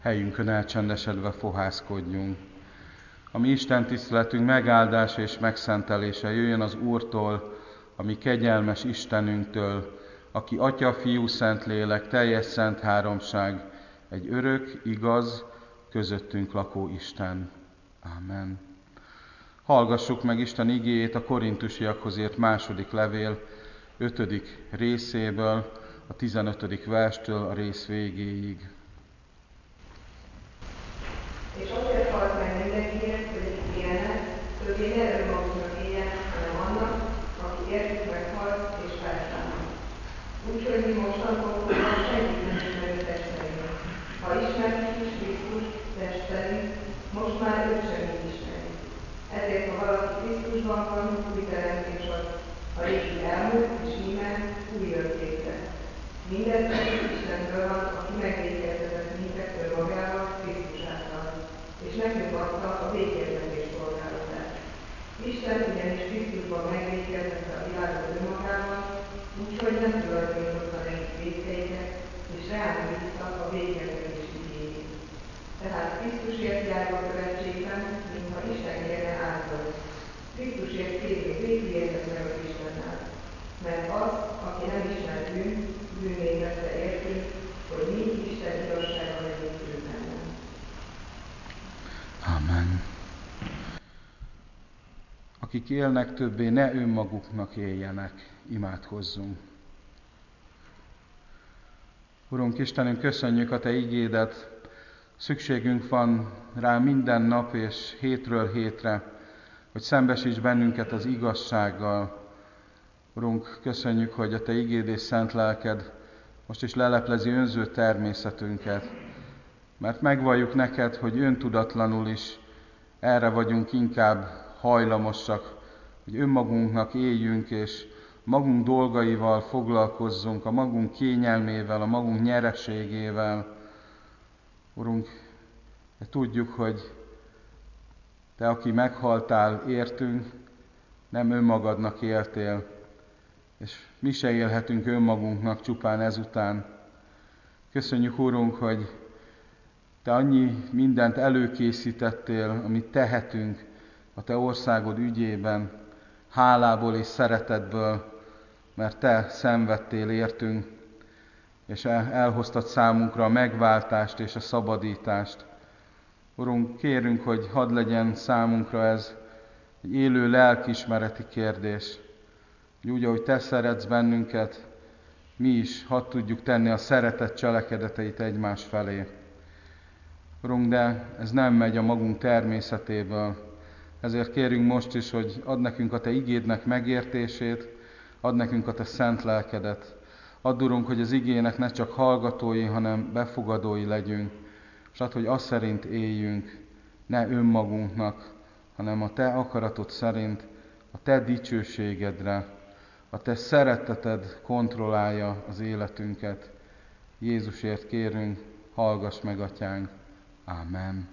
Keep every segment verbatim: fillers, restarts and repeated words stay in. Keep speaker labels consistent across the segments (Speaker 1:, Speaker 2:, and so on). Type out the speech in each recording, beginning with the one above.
Speaker 1: Helyünkön elcsendesedve fohászkodjunk. A mi Isten tiszteletünk megáldása és megszentelése jöjjön az Úrtól, a mi kegyelmes Istenünktől, aki Atya, Fiú, Szentlélek, teljes szent háromság, egy örök, igaz, közöttünk lakó Isten. Ámen. Hallgassuk meg Isten igéjét a korintusiakhoz írt második levél ötödik részéből, a tizenötödik verstől a rész végéig.
Speaker 2: És azért halt meg mindenkinek, hogy élnek, többé ne önmaguknak éljenek, hanem annak, aki értük meghalt és feltámad. Úgyhogy mi mostantól fogva senkit nem ismerünk test szerint. Ha ismerjük is Krisztus test szerint, most már őt sem így ismerjük. Ezért, ha valaki Krisztusban van, új teremtés az, a régi elmúlt, és íme új jött létre. Mindez pedig Istentől van, aki megvédkeztetett minket önmagával, Krisztus által, és nekünk adta a végértetés szolgálatát. Isten ugyanis Krisztusban megvédkeztette a világot önmagával, úgyhogy nem tulajdonította nekik vétkeiket, és ránk bízta a végértetés igényét. Tehát Krisztusért járva követségben, mintha Isten kérne áldott. Krisztusért kérjük végértet meg az Istennel. Mert az, aki nem ismer bűn, bűnné tette értünk, hogy mi Isten igazsága legyünk bűnben.
Speaker 1: Amen. Akik élnek, többé ne önmaguknak éljenek, imádkozzunk. Urunk Istenünk, köszönjük a Te igédet, szükségünk van rá minden nap és hétről hétre, hogy szembesíts bennünket az igazsággal. Urunk, köszönjük, hogy a Te igéd és szent lelked most is leleplezi önző természetünket, mert megvalljuk neked, hogy öntudatlanul is erre vagyunk inkább hajlamosak, hogy önmagunknak éljünk, és magunk dolgaival foglalkozzunk, a magunk kényelmével, a magunk nyereségével. Urunk, tudjuk, hogy Te, aki meghaltál, értünk, nem önmagadnak éltél, és mi se élhetünk önmagunknak csupán ezután. Köszönjük, Urunk, hogy Te annyi mindent előkészítettél, amit tehetünk a Te országod ügyében, hálából és szeretetből, mert Te szenvedtél értünk, és elhoztad számunkra a megváltást és a szabadítást. Urunk, kérünk, hogy hadd legyen számunkra ez egy élő lelkiismereti kérdés, hogy úgy, ahogy Te szeretsz bennünket, mi is hadd tudjuk tenni a szeretet cselekedeteit egymás felé. Urunk, de ez nem megy a magunk természetéből. Ezért kérünk most is, hogy add nekünk a Te igédnek megértését, add nekünk a Te szent lelkedet. Add, Urunk, hogy az igének ne csak hallgatói, hanem befogadói legyünk, és add, hogy azt szerint éljünk, ne önmagunknak, hanem a Te akaratod szerint, a Te dicsőségedre, a Te szereteted kontrollálja az életünket. Jézusért kérünk, hallgass meg, Atyánk. Ámen.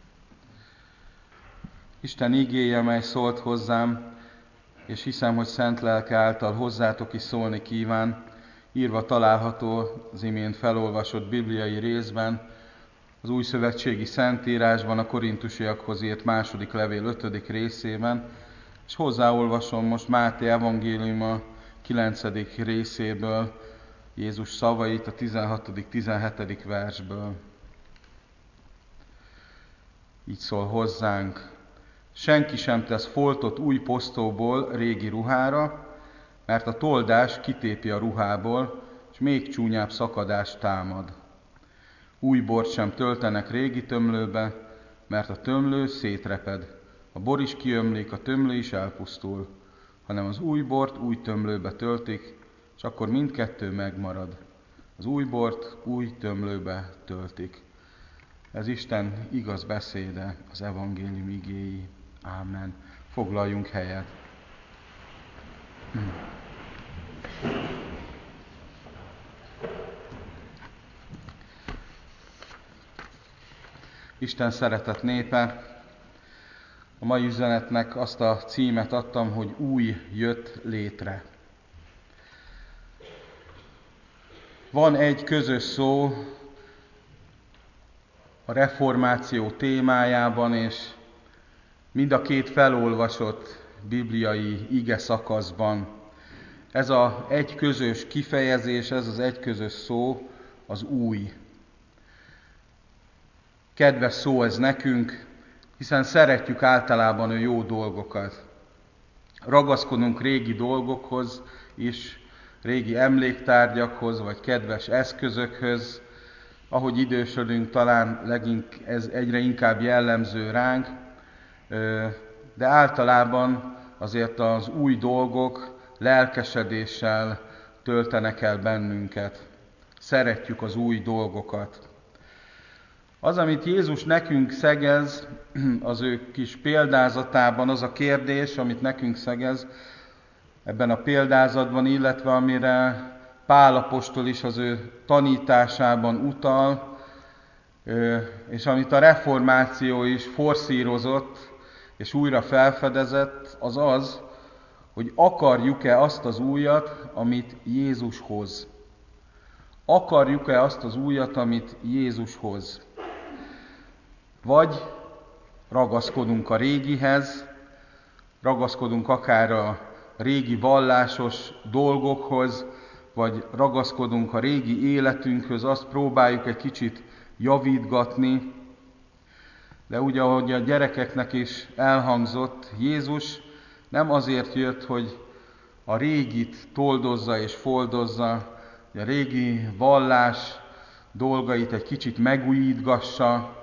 Speaker 1: Isten igéje, mely szólt hozzám, és hiszem, hogy szent lelke által hozzátok is szólni kíván, írva található az imént felolvasott bibliai részben, az újszövetségi szentírásban, a korintusiakhoz írt második levél ötödik részében, és hozzáolvasom most Máté evangéliuma kilencedik részéből Jézus szavait a tizenhatodik tizenhetedik versből. Így szól hozzánk: senki sem tesz foltot új posztóból régi ruhára, mert a toldás kitépi a ruhából, és még csúnyább szakadás támad. Új bort sem töltenek régi tömlőbe, mert a tömlő szétreped. A bor is kiömlik, a tömlő is elpusztul, hanem az új bort új tömlőbe töltik, és akkor mindkettő megmarad. Az új bort új tömlőbe töltik. Ez Isten igaz beszéde, az evangélium igéi. Ámen. Foglaljunk helyet. Isten szeretett népe, a mai üzenetnek azt a címet adtam, hogy új jött létre. Van egy közös szó a reformáció témájában, és mind a két felolvasott bibliai ige szakaszban. Ez az egy közös kifejezés, ez az egy közös szó, az új. Kedves szó ez nekünk, hiszen szeretjük általában a jó dolgokat. Ragaszkodunk régi dolgokhoz is, régi emléktárgyakhoz, vagy kedves eszközökhöz. Ahogy idősödünk, talán legink, ez egyre inkább jellemző ránk, de általában azért az új dolgok lelkesedéssel töltenek el bennünket. Szeretjük az új dolgokat. Az, amit Jézus nekünk szegez, az ő kis példázatában, az a kérdés, amit nekünk szegez ebben a példázatban, illetve amire Pál apostol is az ő tanításában utal, és amit a reformáció is forszírozott, és újra felfedezett, az az, hogy akarjuk-e azt az újat, amit Jézus hoz. Akarjuk-e azt az újat, amit Jézus hoz. Vagy ragaszkodunk a régihez, ragaszkodunk akár a régi vallásos dolgokhoz, vagy ragaszkodunk a régi életünkhöz, azt próbáljuk egy kicsit javítgatni. De úgy, ahogy a gyerekeknek is elhangzott, Jézus nem azért jött, hogy a régit toldozza és foldozza, hogy a régi vallás dolgait egy kicsit megújítgassa,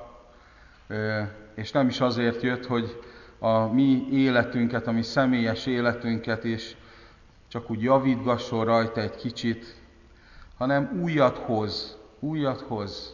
Speaker 1: és nem is azért jött, hogy a mi életünket, a mi személyes életünket is csak úgy javítgasson rajta egy kicsit, hanem újat hoz, újat hoz.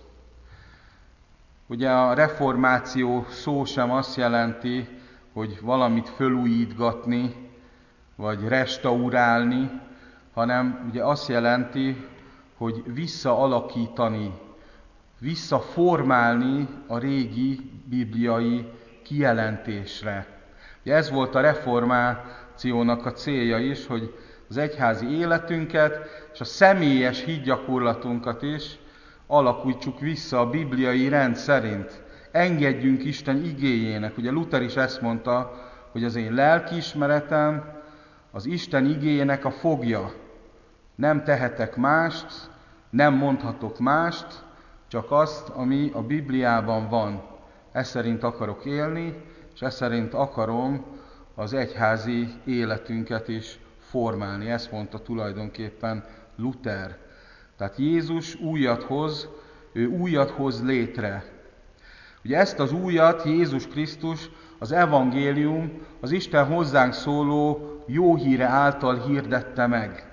Speaker 1: Ugye a reformáció szó sem azt jelenti, hogy valamit fölújítgatni, vagy restaurálni, hanem ugye azt jelenti, hogy visszaalakítani, visszaformálni a régi bibliai kijelentésre. Ugye ez volt a reformációnak a célja is, hogy az egyházi életünket és a személyes hitgyakorlatunkat is alakítsuk vissza a bibliai rend szerint. Engedjünk Isten igéjének. Ugye Luther is ezt mondta, hogy az én lelkiismeretem az Isten igéjének a fogja. Nem tehetek mást, nem mondhatok mást, csak azt, ami a Bibliában van. Ez szerint akarok élni, és ez szerint akarom az egyházi életünket is formálni. Ezt mondta tulajdonképpen Luther. Tehát Jézus újat hoz, ő újat hoz létre. Ugye ezt az újat Jézus Krisztus, az evangélium, az Isten hozzánk szóló jó híre által hirdette meg.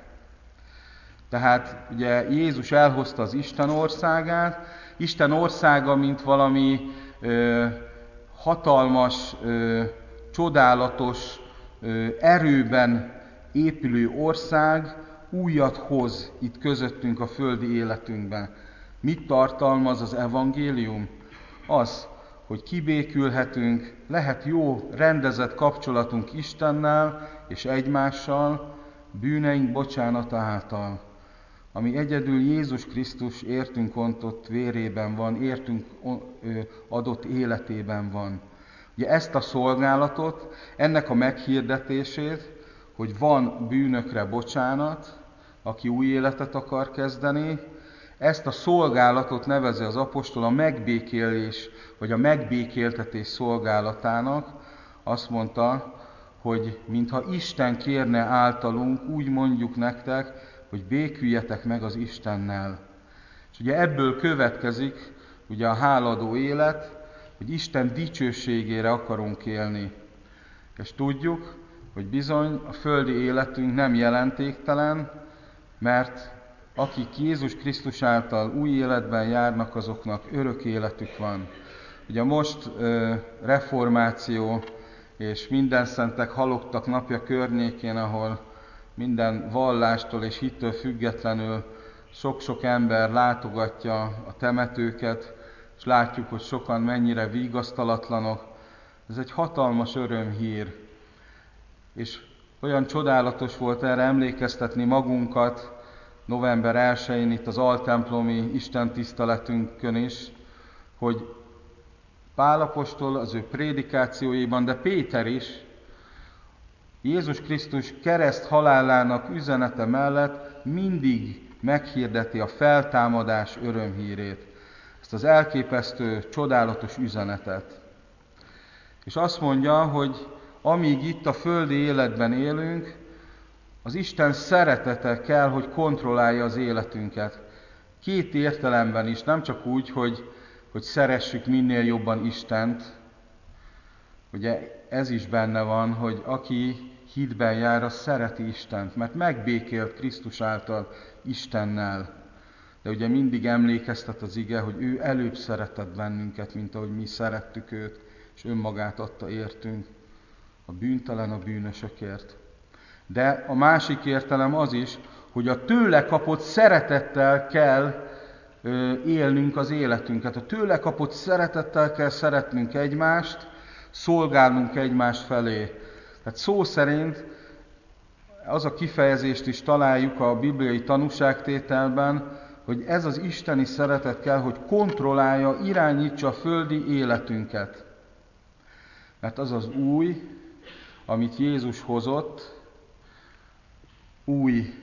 Speaker 1: Tehát ugye Jézus elhozta az Isten országát, Isten országa, mint valami ö, hatalmas, ö, csodálatos ö, erőben épülő ország újat hoz itt közöttünk a földi életünkben. Mit tartalmaz az evangélium? Az, hogy kibékülhetünk, lehet jó, rendezett kapcsolatunk Istennel és egymással, bűneink bocsánata által, ami egyedül Jézus Krisztus értünk ontott vérében van, értünk adott életében van. Ugye ezt a szolgálatot, ennek a meghirdetését, hogy van bűnökre bocsánat, aki új életet akar kezdeni, ezt a szolgálatot nevezi az apostol a megbékélés, vagy a megbékéltetés szolgálatának. Azt mondta, hogy mintha Isten kérne általunk, úgy mondjuk nektek, hogy béküljetek meg az Istennel. És ugye ebből következik ugye a háladó élet, hogy Isten dicsőségére akarunk élni. És tudjuk, hogy bizony a földi életünk nem jelentéktelen, mert akik Jézus Krisztus által új életben járnak, azoknak örök életük van. Ugye most ö, reformáció és mindenszentek halottak napja környékén, ahol minden vallástól és hittől függetlenül sok-sok ember látogatja a temetőket, és látjuk, hogy sokan mennyire vigasztalatlanok. Ez egy hatalmas örömhír. És olyan csodálatos volt erre emlékeztetni magunkat november elsején itt az altemplomi istentiszteletünkön is, hogy Pál apostol az ő prédikációiban, de Péter is Jézus Krisztus kereszt halálának üzenete mellett mindig meghirdeti a feltámadás örömhírét, ezt az elképesztő, csodálatos üzenetet. És azt mondja, hogy amíg itt a földi életben élünk, az Isten szeretete kell, hogy kontrollálja az életünket. Két értelemben is, nem csak úgy, hogy, hogy szeressük minél jobban Istent. Ugye ez is benne van, hogy aki hitben jár, az szereti Istent, mert megbékélt Krisztus által Istennel. De ugye mindig emlékeztet az ige, hogy ő előbb szeretett bennünket, mint ahogy mi szerettük őt, és önmagát adta értünk, a bűntelen a bűnösökért. De a másik értelem az is, hogy a tőle kapott szeretettel kell ö, élnünk az életünket. A tőle kapott szeretettel kell szeretnünk egymást, szolgálnunk egymás felé. Tehát szó szerint az a kifejezést is találjuk a bibliai tanúságtételben, hogy ez az isteni szeretet kell, hogy kontrollálja, irányítsa a földi életünket. Mert az az új, amit Jézus hozott, új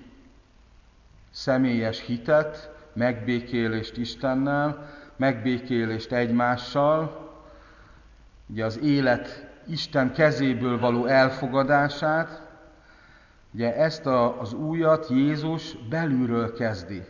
Speaker 1: személyes hitet, megbékélést Istennel, megbékélést egymással, ugye az élet Isten kezéből való elfogadását, ugye ezt a, az újat Jézus belülről kezdi.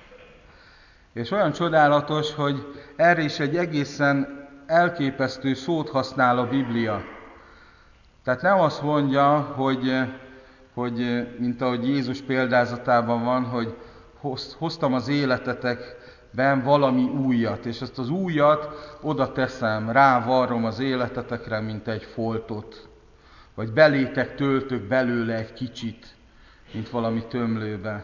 Speaker 1: És olyan csodálatos, hogy erre is egy egészen elképesztő szót használ a Biblia. Tehát nem azt mondja, hogy, hogy mint ahogy Jézus példázatában van, hogy hoztam az életetekben valami újat, és ezt az újat oda teszem, rávarrom az életetekre, mint egy foltot. Vagy belétek töltök belőle egy kicsit, mint valami tömlőbe.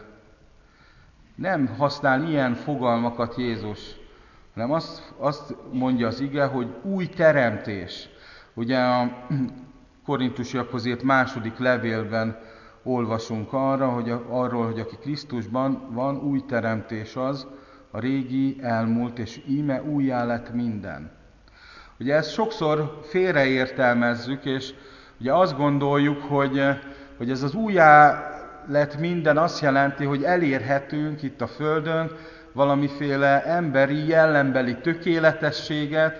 Speaker 1: Nem használ ilyen fogalmakat Jézus, hanem azt, azt mondja az ige, hogy új teremtés. Ugye a Korintusiakhoz írt második levélben olvasunk arra, hogy a, arról, hogy aki Krisztusban van, új teremtés az, a régi elmúlt, és íme újjá lett minden. Ugye ezt sokszor félreértelmezzük, és ugye azt gondoljuk, hogy, hogy ez az újjá lett minden azt jelenti, hogy elérhetünk itt a Földön valamiféle emberi, jellembeli tökéletességet,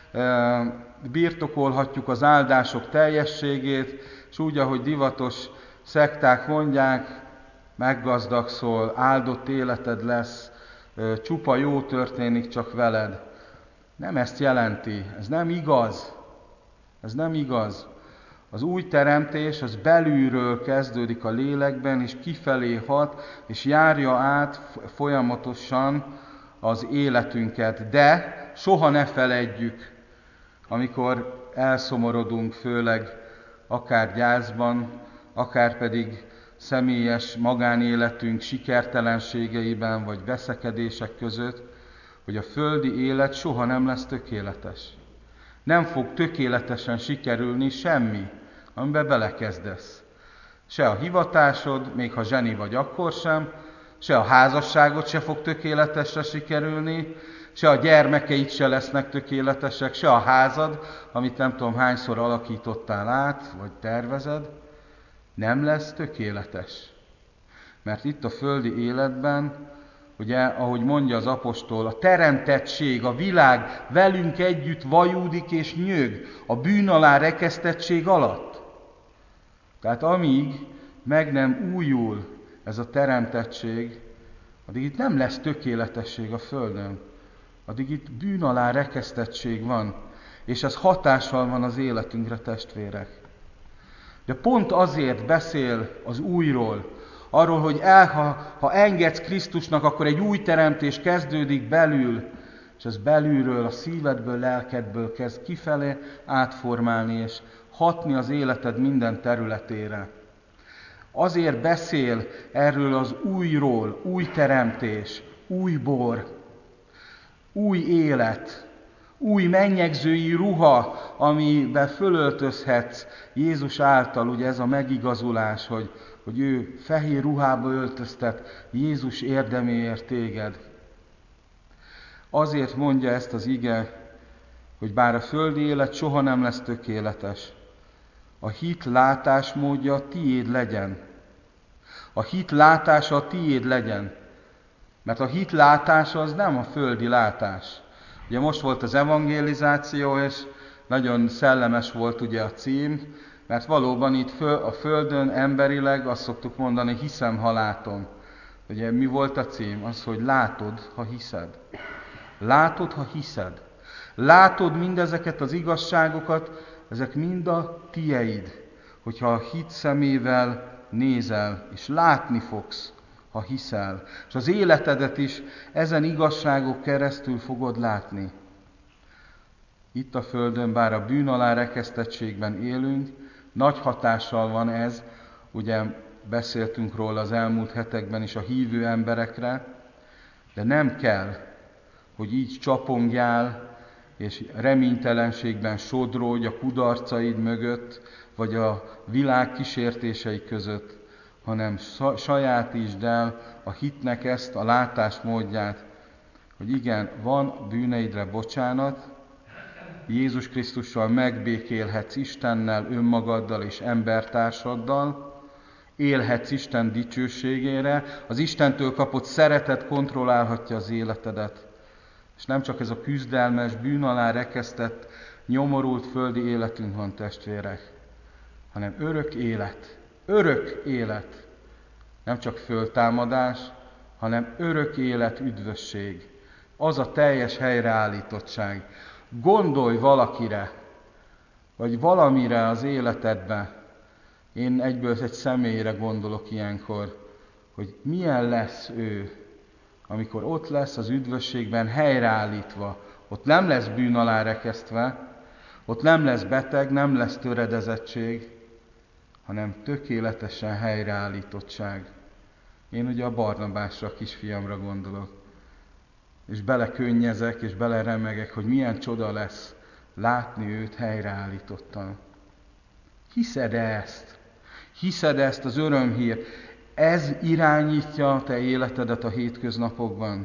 Speaker 1: birtokolhatjuk az áldások teljességét, és úgy, ahogy divatos szekták mondják, meggazdagszol, áldott életed lesz, csupa jó történik csak veled. Nem ezt jelenti, ez nem igaz. Ez nem igaz. Az új teremtés az belülről kezdődik a lélekben, és kifelé hat, és járja át folyamatosan az életünket. De soha ne feledjük, amikor elszomorodunk, főleg akár gyászban, akár pedig személyes magánéletünk sikertelenségeiben, vagy veszekedések között, hogy a földi élet soha nem lesz tökéletes. Nem fog tökéletesen sikerülni semmi, amiben belekezdesz. Se a hivatásod, még ha zseni vagy akkor sem, se a házasságod se fog tökéletesre sikerülni, se a gyermekeid se lesznek tökéletesek, se a házad, amit nem tudom hányszor alakítottál át, vagy tervezed, nem lesz tökéletes. Mert itt a földi életben, ugye, ahogy mondja az apostol, a teremtettség, a világ velünk együtt vajúdik és nyög a bűn alá rekesztettség alatt. Tehát amíg meg nem újul ez a teremtettség, addig itt nem lesz tökéletesség a Földön. Addig itt bűn alá rekesztettség van, és ez hatással van az életünkre, testvérek. De pont azért beszél az újról, arról, hogy el, ha, ha engedsz Krisztusnak, akkor egy új teremtés kezdődik belül, és ez belülről, a szívedből, lelkedből kezd kifelé átformálni, és hatni az életed minden területére. Azért beszél erről az újról, új teremtés, új bor, új élet, új mennyegzői ruha, amiben fölöltözhetsz Jézus által, ugye ez a megigazulás, hogy, hogy ő fehér ruhába öltöztet Jézus érdeméért téged. Azért mondja ezt az ige, hogy bár a földi élet soha nem lesz tökéletes, a hit látásmódja tiéd legyen. A hit látása tiéd legyen. Mert a hit látása az nem a földi látás. Ugye most volt az evangelizáció, és nagyon szellemes volt ugye a cím, mert valóban itt föl, a földön emberileg azt szoktuk mondani, hiszem, ha látom. Ugye mi volt a cím? Az, hogy látod, ha hiszed. Látod, ha hiszed. Látod mindezeket az igazságokat, ezek mind a tieid, hogyha a hit szemével nézel, és látni fogsz, ha hiszel. És az életedet is ezen igazságok keresztül fogod látni. Itt a földön, bár a bűn alá rekesztettségben élünk, nagy hatással van ez, ugye beszéltünk róla az elmúlt hetekben is a hívő emberekre, de nem kell, hogy így csapongjál, és reménytelenségben sodródj a kudarcaid mögött, vagy a világ kísértései között, hanem sajátítsd el a hitnek ezt a látásmódját, hogy igen, van bűneidre bocsánat, Jézus Krisztussal megbékélhetsz Istennel, önmagaddal és embertársaddal, élhetsz Isten dicsőségére, az Istentől kapott szeretet kontrollálhatja az életedet. És nem csak ez a küzdelmes, bűn alá rekesztett, nyomorult földi életünk van, testvérek, hanem örök élet, örök élet. Nem csak föltámadás, hanem örök élet, üdvösség. Az a teljes helyreállítottság. Gondolj valakire, vagy valamire az életedbe. Én egyből egy személyre gondolok ilyenkor, hogy milyen lesz ő, amikor ott lesz az üdvösségben helyreállítva. Ott nem lesz bűn alá rekesztve, ott nem lesz beteg, nem lesz töredezettség, hanem tökéletesen helyreállítottság. Én ugye a Barnabásra, a kisfiamra gondolok. És belekönnyezek, és beleremegek, hogy milyen csoda lesz látni őt helyreállítottan. Hiszed-e ezt? Hiszed-e ezt az örömhírt? Ez irányítja a te életedet a hétköznapokban.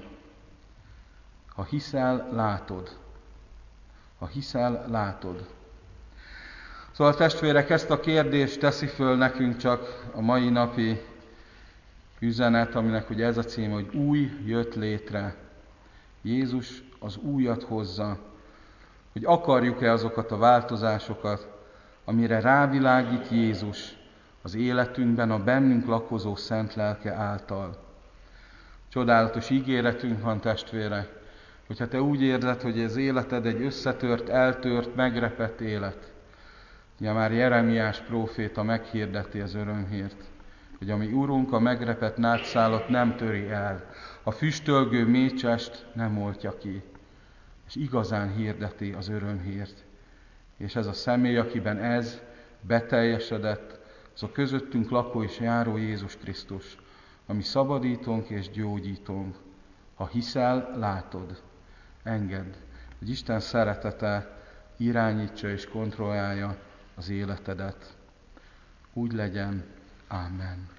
Speaker 1: Ha hiszel, látod. Ha hiszel, látod. Szóval testvérek, ezt a kérdést teszi föl nekünk csak a mai napi üzenet, aminek ugye ez a cím, hogy új jött létre. Jézus az újat hozza, hogy akarjuk-e azokat a változásokat, amire rávilágít Jézus az életünkben a bennünk lakozó szent lelke által. Csodálatos ígéretünk van, testvére, hogyha te úgy érzed, hogy az életed egy összetört, eltört, megrepett élet. Ugye már Jeremiás próféta meghirdeti az örömhírt, hogy a mi Urunk a megrepett nátszálat nem töri el, a füstölgő mécsest nem oltja ki, és igazán hirdeti az örömhírt. És ez a személy, akiben ez beteljesedett, az a közöttünk lakó és járó Jézus Krisztus, ami szabadítónk és gyógyítónk. Ha hiszel, látod. Engedd, hogy Isten szeretete irányítsa és kontrollálja az életedet. Úgy legyen. Ámen.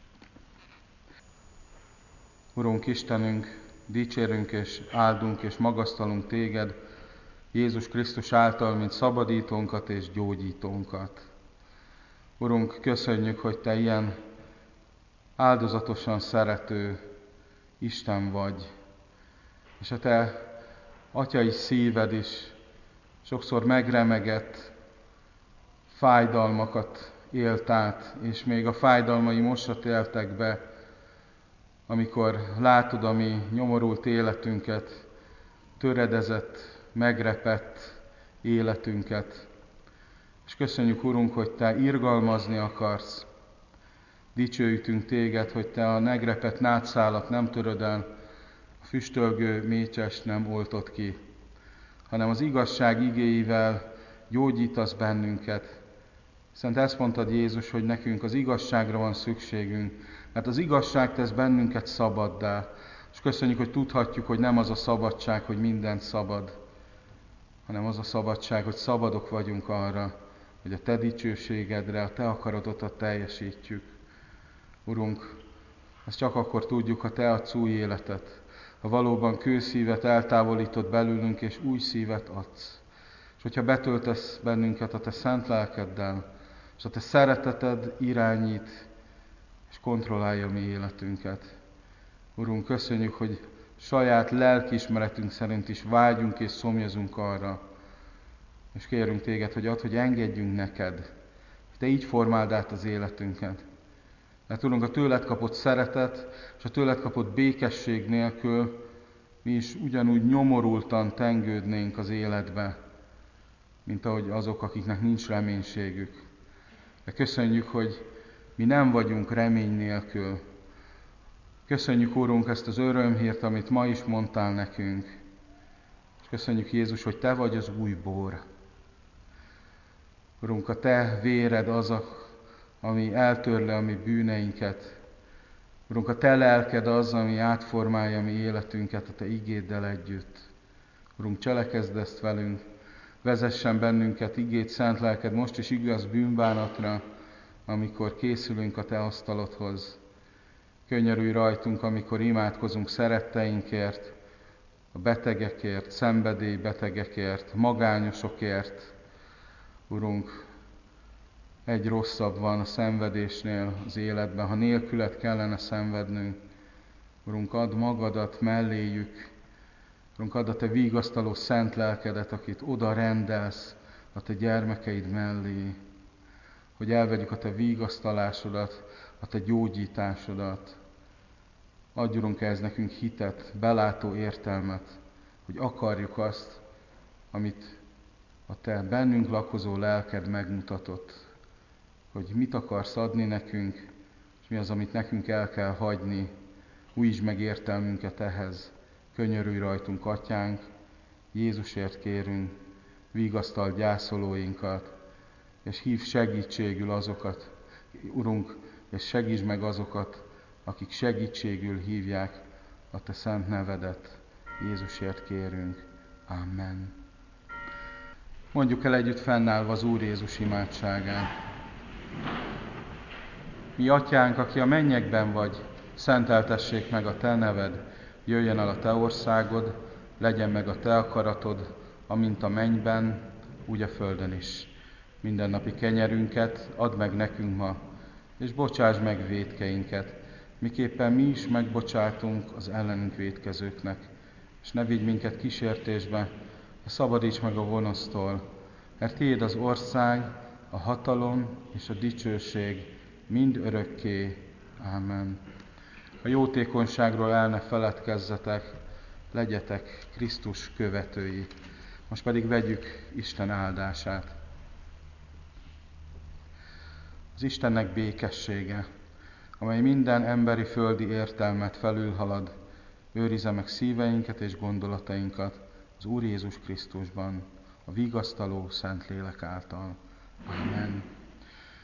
Speaker 1: Urunk Istenünk, dicsérünk és áldunk és magasztalunk téged, Jézus Krisztus által, mint szabadítónkat és gyógyítónkat. Urunk, köszönjük, hogy te ilyen áldozatosan szerető Isten vagy, és a te atyai szíved is sokszor megremegett fájdalmakat élt át, és még a fájdalmai most éltek be, amikor látod a mi nyomorult életünket, töredezett, megrepett életünket. És köszönjük, Urunk, hogy te irgalmazni akarsz. Dicsőítünk téged, hogy te a megrepett nátszálat nem töröd el, a füstölgő mécsest nem oltod ki, hanem az igazság igéivel gyógyítasz bennünket. Szent ezt mondtad, Jézus, hogy nekünk az igazságra van szükségünk, mert az igazság tesz bennünket szabaddá. És köszönjük, hogy tudhatjuk, hogy nem az a szabadság, hogy minden szabad, hanem az a szabadság, hogy szabadok vagyunk arra, hogy a te dicsőségedre, a te akaratodat teljesítjük. Urunk, ezt csak akkor tudjuk, ha te adsz új életet, ha valóban kőszívet eltávolítod belőlünk, és új szívet adsz. És hogyha betöltesz bennünket a Te szent lelkeddel, és a Te szereteted irányít és kontrollálja mi életünket. Urunk, köszönjük, hogy saját lelkiismeretünk szerint is vágyunk és szomjazunk arra, és kérünk Téged, hogy add, hogy engedjünk neked, hogy Te így formáld át az életünket. Mert Urunk, a tőled kapott szeretet és a tőled kapott békesség nélkül mi is ugyanúgy nyomorultan tengődnénk az életbe, mint ahogy azok, akiknek nincs reménységük. De köszönjük, hogy mi nem vagyunk remény nélkül. Köszönjük, Urunk, ezt az örömhírt, amit ma is mondtál nekünk. És köszönjük, Jézus, hogy Te vagy az új bor. Urunk, a Te véred az, ami eltörle a mi bűneinket. Urunk, a Te lelked az, ami átformálja a mi életünket a Te igéddel együtt. Urunk, cselekezd ezt velünk, vezessen bennünket igéd, szent lelked most is igaz bűnbánatra, amikor készülünk a Te asztalodhoz. Könyörülj rajtunk, amikor imádkozunk szeretteinkért, a betegekért, szenvedélybetegekért, magányosokért. Urunk, egy rosszabb van a szenvedésnél az életben, ha nélküled kellene szenvednünk. Urunk, add magadat melléjük. Urunk, add a Te vigasztaló szent lelkedet, akit oda rendelsz a Te gyermekeid mellé, hogy elvegyük a Te vigasztalásodat, a Te gyógyításodat. Adj, Urunk, ez nekünk hitet, belátó értelmet, hogy akarjuk azt, amit a Te bennünk lakozó lelked megmutatott, hogy mit akarsz adni nekünk, és mi az, amit nekünk el kell hagyni. Újítsd meg értelmünket ehhez. Könyörülj rajtunk, Atyánk, Jézusért kérünk, vigasztald gyászolóinkat, és hív segítségül azokat, Urunk, és segítsd meg azokat, akik segítségül hívják a Te szent nevedet. Jézusért kérünk. Amen. Mondjuk el együtt fennállva az Úr Jézus imádságát. Mi Atyánk, aki a mennyekben vagy, szenteltessék meg a Te neved, jöjjön el a Te országod, legyen meg a Te akaratod, amint a mennyben, úgy a földön is. Mindennapi kenyerünket add meg nekünk ma, és bocsásd meg vétkeinket, miképpen mi is megbocsátunk az ellenünk vétkezőknek. És ne vigy minket kísértésbe, de szabadíts meg a gonosztól, mert Tiéd az ország, a hatalom és a dicsőség mind örökké. Ámen. A jótékonyságról el ne feledkezzetek, legyetek Krisztus követői. Most pedig vegyük Isten áldását. Az Istennek békessége, amely minden emberi földi értelmet felülhalad, őrizze meg szíveinket és gondolatainkat az Úr Jézus Krisztusban, a vigasztaló Szentlélek által. Amen.